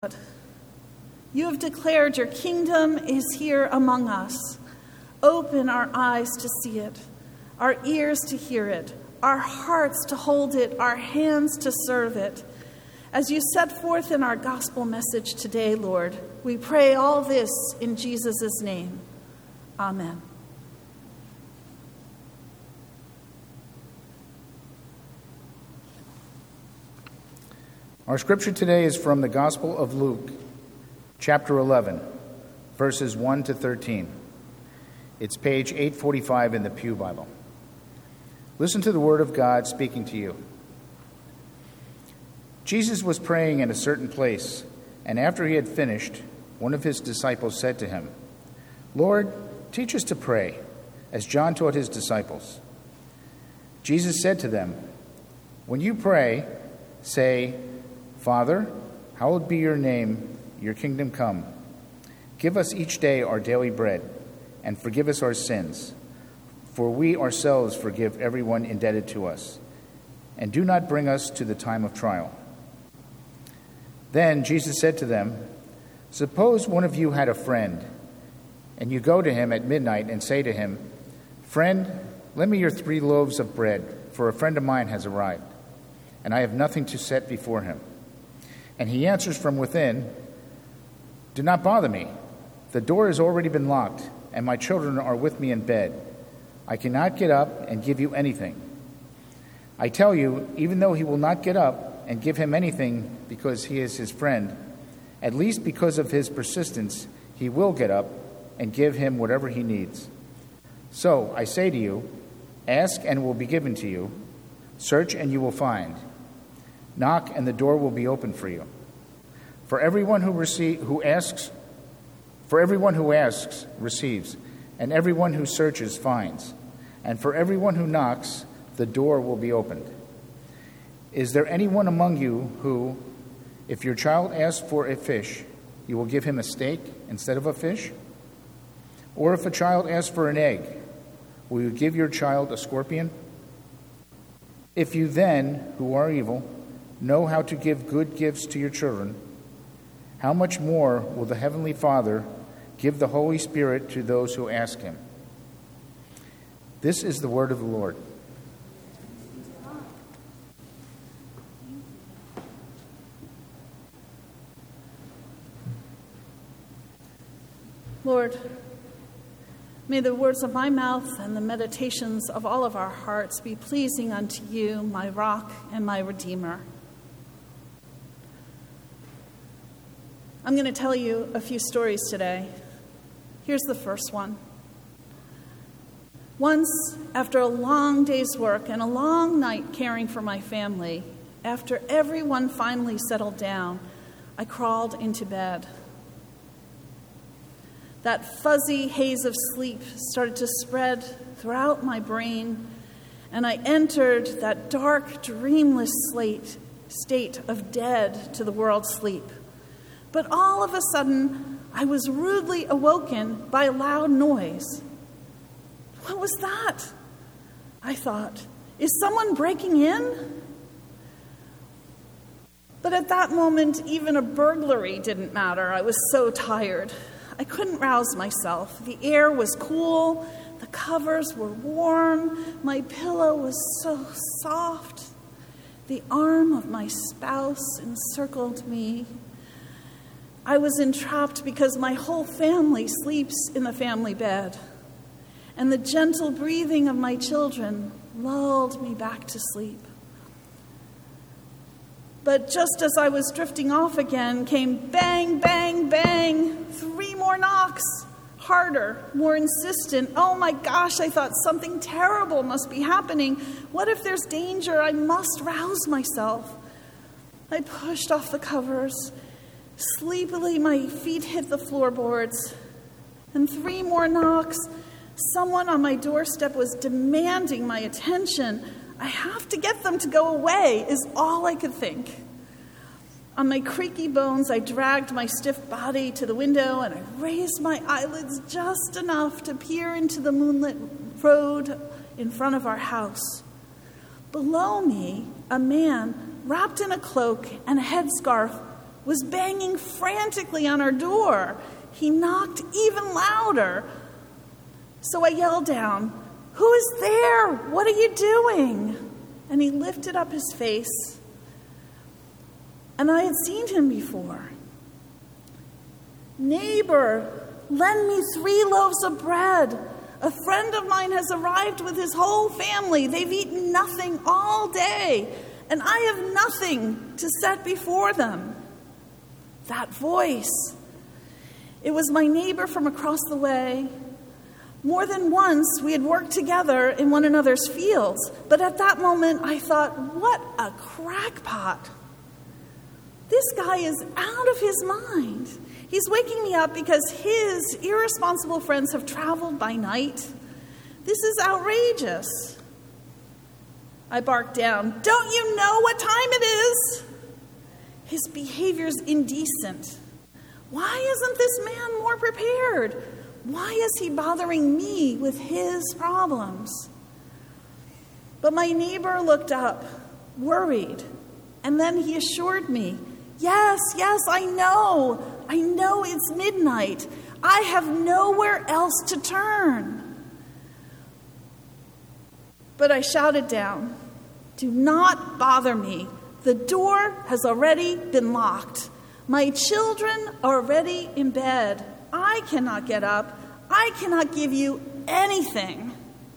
You have declared your kingdom is here among us. Open our eyes to see it, our ears to hear it, our hearts to hold it, our hands to serve it. As you set forth in our gospel message today, Lord, we pray all this in Jesus' name. Amen. Our scripture today is from the Gospel of Luke, chapter 11, verses 1 to 13. It's page 845 in the Pew Bible. Listen to the word of God speaking to you. Jesus was praying in a certain place, and after he had finished, one of his disciples said to him, "Lord, teach us to pray, as John taught his disciples." Jesus said to them, "When you pray, say, 'Father, hallowed be your name, your kingdom come. Give us each day our daily bread, and forgive us our sins, for we ourselves forgive everyone indebted to us. And do not bring us to the time of trial.'" Then Jesus said to them, "Suppose one of you had a friend, and you go to him at midnight and say to him, 'Friend, lend me your 3 loaves of bread, for a friend of mine has arrived, and I have nothing to set before him.' And he answers from within, 'Do not bother me. The door has already been locked, and my children are with me in bed. I cannot get up and give you anything.' I tell you, even though he will not get up and give him anything because he is his friend, at least because of his persistence, he will get up and give him whatever he needs. So I say to you, ask and it will be given to you. Search and you will find. Knock and the door will be opened for you. For everyone who asks receives, and everyone who searches finds, and for everyone who knocks, the door will be opened. Is there anyone among you who, if your child asks for a fish, you will give him a steak instead of a fish? Or if a child asks for an egg, will you give your child a scorpion? If you then, who are evil, know how to give good gifts to your children, how much more will the Heavenly Father give the Holy Spirit to those who ask him?" This is the word of the Lord. Lord, may the words of my mouth and the meditations of all of our hearts be pleasing unto you, my rock and my redeemer. I'm going to tell you a few stories today. Here's the first one. Once, after a long day's work and a long night caring for my family, after everyone finally settled down, I crawled into bed. That fuzzy haze of sleep started to spread throughout my brain, and I entered that dark, dreamless state of dead to the world sleep. But all of a sudden, I was rudely awoken by a loud noise. What was that? I thought, is someone breaking in? But at that moment, even a burglary didn't matter. I was so tired. I couldn't rouse myself. The air was cool. The covers were warm. My pillow was so soft. The arm of my spouse encircled me. I was entrapped because my whole family sleeps in the family bed, and the gentle breathing of my children lulled me back to sleep. But just as I was drifting off again, came bang, bang, bang, 3 more knocks, harder, more insistent. Oh my gosh, I thought something terrible must be happening. What if there's danger? I must rouse myself. I pushed off the covers. Sleepily, my feet hit the floorboards, and 3 more knocks. Someone on my doorstep was demanding my attention. I have to get them to go away, is all I could think. On my creaky bones, I dragged my stiff body to the window, and I raised my eyelids just enough to peer into the moonlit road in front of our house. Below me, a man, wrapped in a cloak and a headscarf, was banging frantically on our door. He knocked even louder. So I yelled down, "Who is there? What are you doing?" And he lifted up his face, and I had seen him before. "Neighbor, lend me 3 loaves of bread. A friend of mine has arrived with his whole family. They've eaten nothing all day, and I have nothing to set before them." That voice, it was my neighbor from across the way. More than once, we had worked together in one another's fields, but at that moment, I thought, what a crackpot. This guy is out of his mind. He's waking me up because his irresponsible friends have traveled by night. This is outrageous. I barked down, "Don't you know what time it is?" His behavior's indecent. Why isn't this man more prepared? Why is he bothering me with his problems? But my neighbor looked up, worried, and then he assured me, Yes, I know it's midnight. I have nowhere else to turn." But I shouted down, "Do not bother me. The door has already been locked. My children are already in bed. I cannot get up. I cannot give you anything."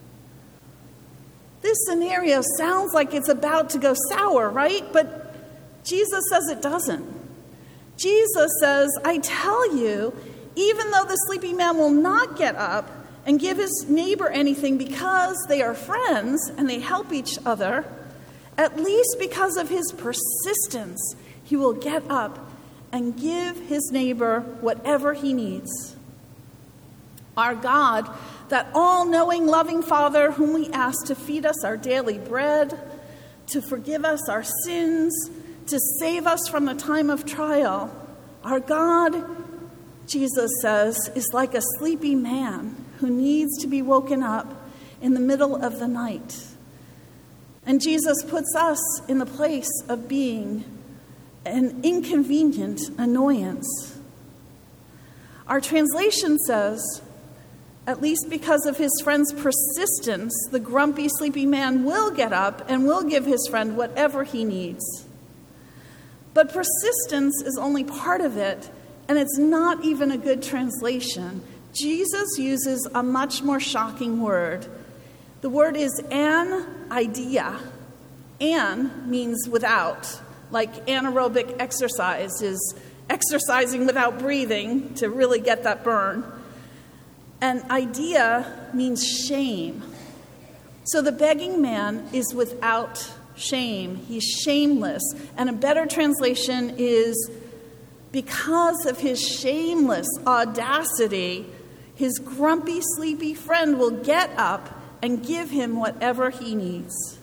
This scenario sounds like it's about to go sour, right? But Jesus says it doesn't. Jesus says, "I tell you, even though the sleepy man will not get up and give his neighbor anything because they are friends and they help each other, at least because of his persistence, he will get up and give his neighbor whatever he needs." Our God, that all-knowing, loving Father whom we ask to feed us our daily bread, to forgive us our sins, to save us from the time of trial, our God, Jesus says, is like a sleepy man who needs to be woken up in the middle of the night. And Jesus puts us in the place of being an inconvenient annoyance. Our translation says, at least because of his friend's persistence, the grumpy, sleepy man will get up and will give his friend whatever he needs. But persistence is only part of it, and it's not even a good translation. Jesus uses a much more shocking word. The word is anaideia. An means without, like anaerobic exercise is exercising without breathing to really get that burn. And idea means shame. So the begging man is without shame. He's shameless. And a better translation is, because of his shameless audacity, his grumpy, sleepy friend will get up and give him whatever he needs.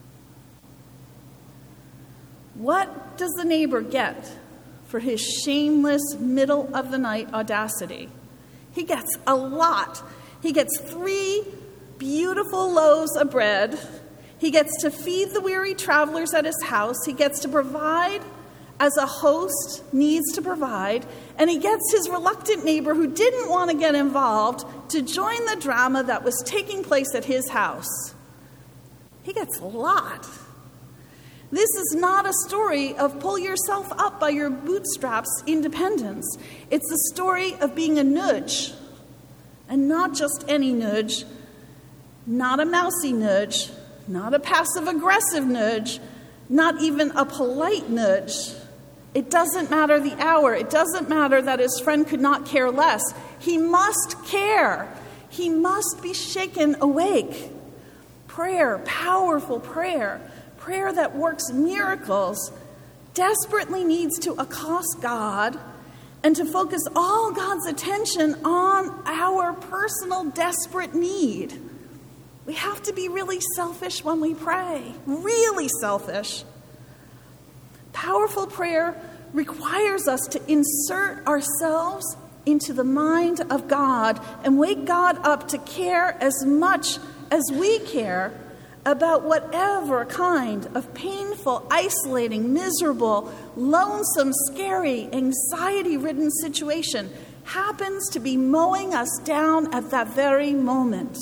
What does the neighbor get for his shameless, middle-of-the-night audacity? He gets a lot. He gets 3 beautiful loaves of bread. He gets to feed the weary travelers at his house. He gets to provide as a host needs to provide. And he gets his reluctant neighbor who didn't want to get involved to join the drama that was taking place at his house. He gets a lot. This is not a story of pull yourself up by your bootstraps independence. It's a story of being a nudge. And not just any nudge, not a mousy nudge, not a passive-aggressive nudge, not even a polite nudge. It doesn't matter the hour. It doesn't matter that his friend could not care less. He must care. He must be shaken awake. Prayer, powerful prayer, prayer that works miracles, desperately needs to accost God and to focus all God's attention on our personal desperate need. We have to be really selfish when we pray, really selfish. Powerful prayer requires us to insert ourselves into the mind of God and wake God up to care as much as we care about whatever kind of painful, isolating, miserable, lonesome, scary, anxiety-ridden situation happens to be mowing us down at that very moment.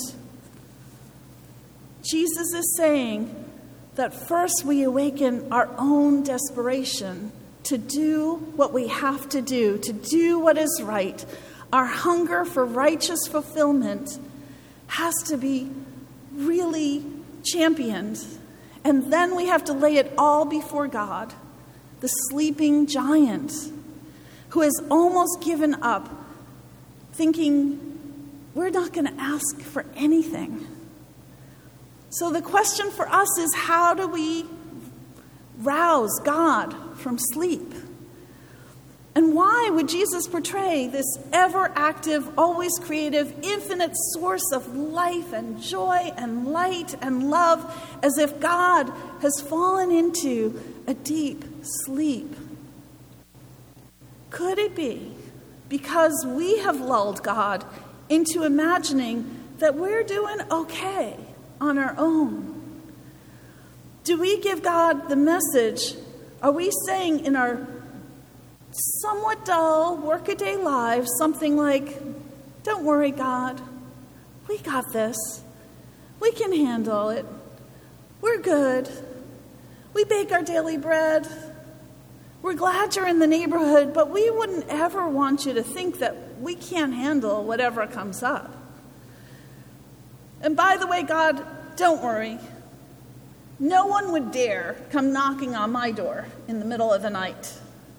Jesus is saying that first we awaken our own desperation to do what we have to do what is right. Our hunger for righteous fulfillment has to be really championed. And then we have to lay it all before God, the sleeping giant who has almost given up, thinking we're not going to ask for anything. So the question for us is, how do we rouse God from sleep? And why would Jesus portray this ever-active, always creative, infinite source of life and joy and light and love as if God has fallen into a deep sleep? Could it be because we have lulled God into imagining that we're doing okay on our own? Do we give God the message? Are we saying in our somewhat dull workaday lives something like, don't worry, God, we got this. We can handle it. We're good. We bake our daily bread. We're glad you're in the neighborhood, but we wouldn't ever want you to think that we can't handle whatever comes up. And by the way, God, don't worry. No one would dare come knocking on my door in the middle of the night.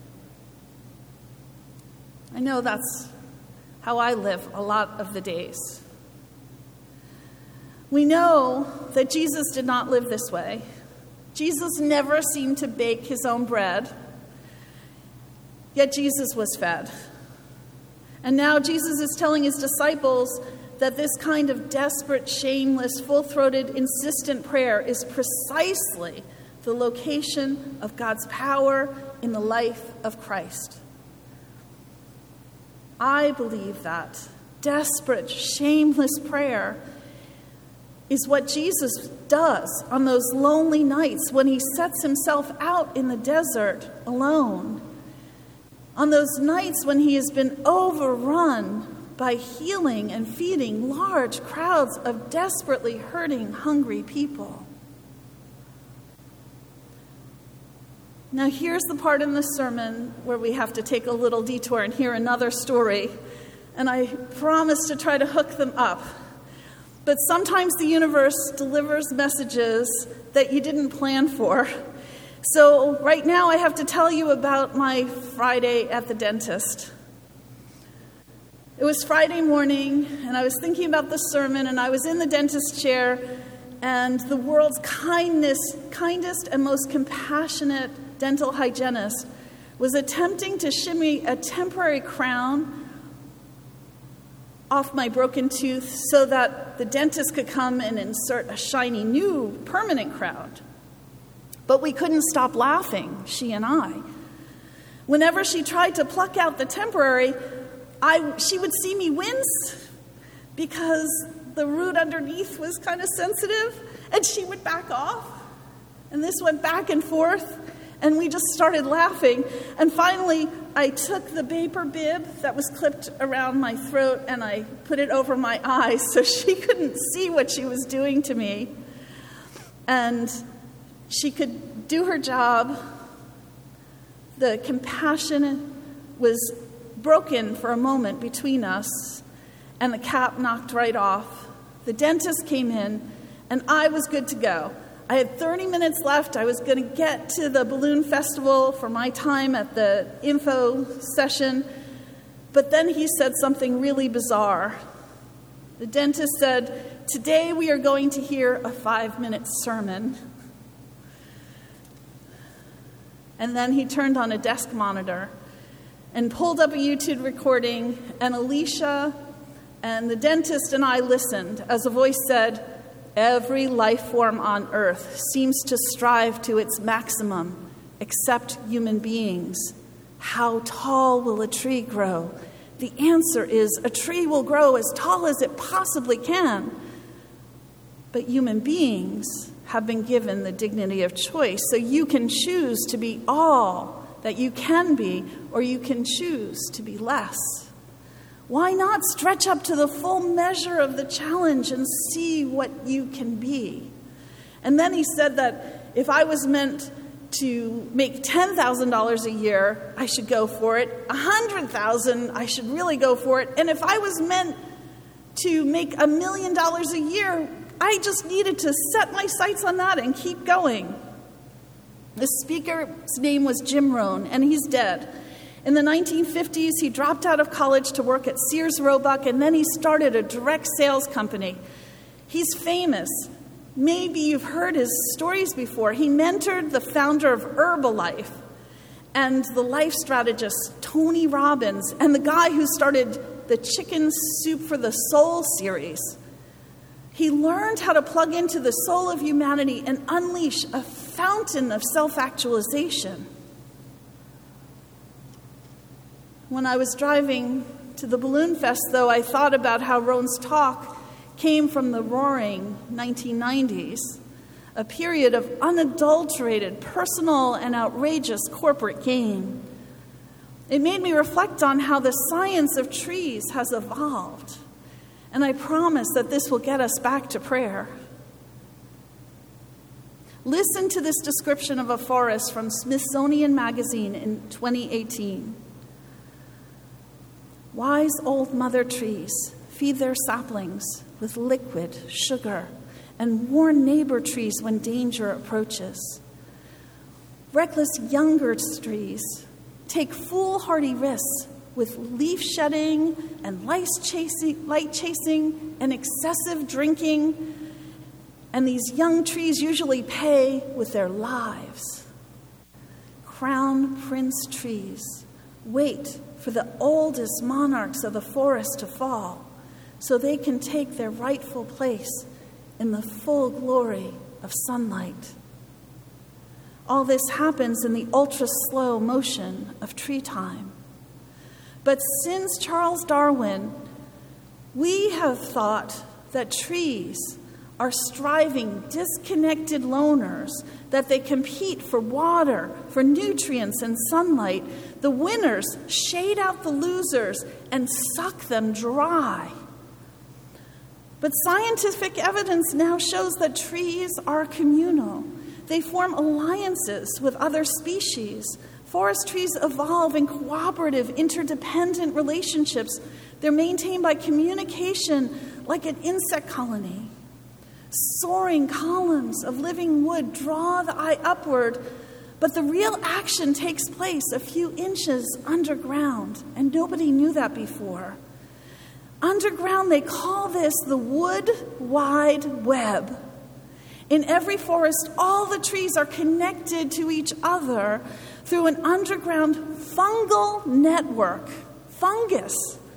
I know that's how I live a lot of the days. We know that Jesus did not live this way. Jesus never seemed to bake his own bread, yet Jesus was fed. And now Jesus is telling his disciples that this kind of desperate, shameless, full-throated, insistent prayer is precisely the location of God's power in the life of Christ. I believe that desperate, shameless prayer is what Jesus does on those lonely nights when he sets himself out in the desert alone. On those nights when he has been overrun by healing and feeding large crowds of desperately hurting, hungry people. Now here's the part in the sermon where we have to take a little detour and hear another story. And I promise to try to hook them up. But sometimes the universe delivers messages that you didn't plan for. So right now I have to tell you about my Friday at the dentist. It was Friday morning, and I was thinking about the sermon, and I was in the dentist chair, and the world's kindest and most compassionate dental hygienist was attempting to shimmy a temporary crown off my broken tooth so that the dentist could come and insert a shiny new permanent crown. But we couldn't stop laughing, she and I. Whenever she tried to pluck out the temporary, she would see me wince because the root underneath was kind of sensitive, and she would back off. And this went back and forth, and we just started laughing. And finally, I took the vapor bib that was clipped around my throat, and I put it over my eyes so she couldn't see what she was doing to me. And she could do her job. The compassion was broken for a moment between us, and the cap knocked right off. The dentist came in, and I was good to go. I had 30 minutes left. I was going to get to the balloon festival for my time at the info session, but then he said something really bizarre. The dentist said, "Today we are going to hear a 5-minute sermon." And then he turned on a desk monitor and pulled up a YouTube recording, and Alicia and the dentist and I listened as a voice said, "Every life form on earth seems to strive to its maximum, except human beings. How tall will a tree grow? The answer is a tree will grow as tall as it possibly can. But human beings have been given the dignity of choice, so you can choose to be all that you can be, or you can choose to be less. Why not stretch up to the full measure of the challenge and see what you can be? And then he said that if I was meant to make $10,000 a year, I should go for it. $100,000, I should really go for it. And if I was meant to make $1 million a year, I just needed to set my sights on that and keep going. The speaker's name was Jim Rohn, and he's dead. In the 1950s, he dropped out of college to work at Sears Roebuck, and then he started a direct sales company. He's famous. Maybe you've heard his stories before. He mentored the founder of Herbalife and the life strategist Tony Robbins and the guy who started the Chicken Soup for the Soul series. He learned how to plug into the soul of humanity and unleash a fountain of self-actualization. When I was driving to the Balloon Fest, though, I thought about how Rohn's talk came from the roaring 1990s, a period of unadulterated, personal, and outrageous corporate gain. It made me reflect on how the science of trees has evolved, and I promise that this will get us back to prayer. Listen to this description of a forest from Smithsonian Magazine in 2018. Wise old mother trees feed their saplings with liquid, sugar, and warn neighbor trees when danger approaches. Reckless younger trees take foolhardy risks with leaf shedding and light chasing and excessive drinking, and these young trees usually pay with their lives. Crown prince trees wait for the oldest monarchs of the forest to fall, so they can take their rightful place in the full glory of sunlight. All this happens in the ultra-slow motion of tree time. But since Charles Darwin, we have thought that trees are striving, disconnected loners, that they compete for water, for nutrients and sunlight. The winners shade out the losers and suck them dry. But scientific evidence now shows that trees are communal. They form alliances with other species. Forest trees evolve in cooperative, interdependent relationships. They're maintained by communication like an insect colony. Soaring columns of living wood draw the eye upward, but the real action takes place a few inches underground, and nobody knew that before. Underground, they call this the wood wide web. In every forest, all the trees are connected to each other through an underground fungal network. Fungus.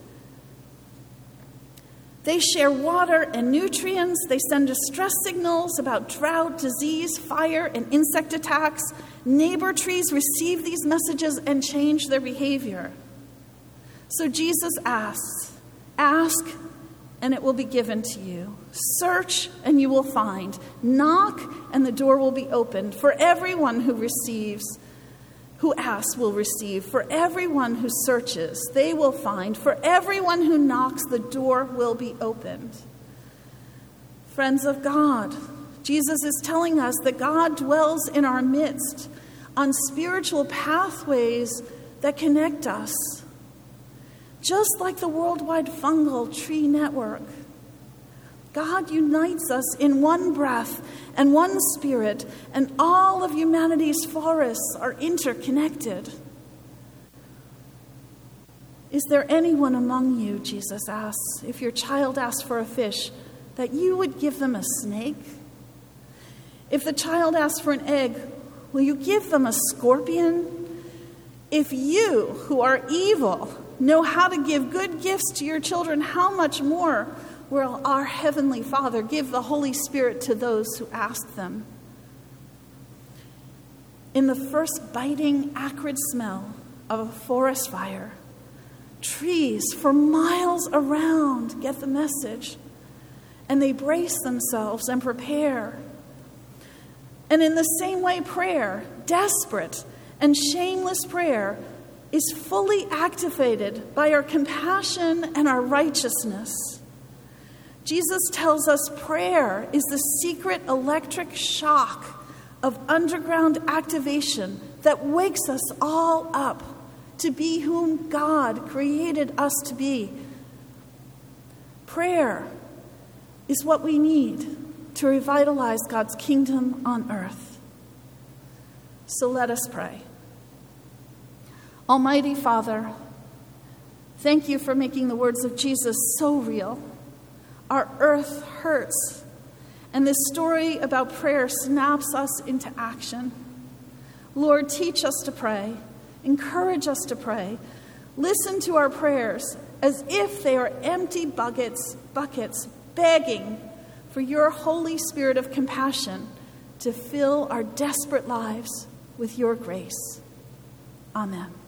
They share water and nutrients. They send distress signals about drought, disease, fire, and insect attacks. Neighbor trees receive these messages and change their behavior. So Jesus asks, ask, and it will be given to you. Search, and you will find. Knock, and the door will be opened. For everyone who asks will receive. For everyone who searches, they will find. For everyone who knocks, the door will be opened. Friends of God, Jesus is telling us that God dwells in our midst on spiritual pathways that connect us, just like the worldwide fungal tree network. God unites us in one breath and one spirit, and all of humanity's forests are interconnected. Is there anyone among you, Jesus asks, if your child asks for a fish, that you would give them a snake? If the child asks for an egg, will you give them a scorpion? If you, who are evil, know how to give good gifts to your children, how much more will our Heavenly Father give the Holy Spirit to those who ask them? In the first biting, acrid smell of a forest fire, trees for miles around get the message, and they brace themselves and prepare. And in the same way, prayer, desperate and shameless prayer, is fully activated by our compassion and our righteousness. Jesus tells us prayer is the secret electric shock of underground activation that wakes us all up to be whom God created us to be. Prayer is what we need to revitalize God's kingdom on earth. So let us pray. Almighty Father, thank you for making the words of Jesus so real. Our earth hurts, and this story about prayer snaps us into action. Lord, teach us to pray. Encourage us to pray. Listen to our prayers as if they are empty buckets begging for your Holy Spirit of compassion to fill our desperate lives with your grace. Amen.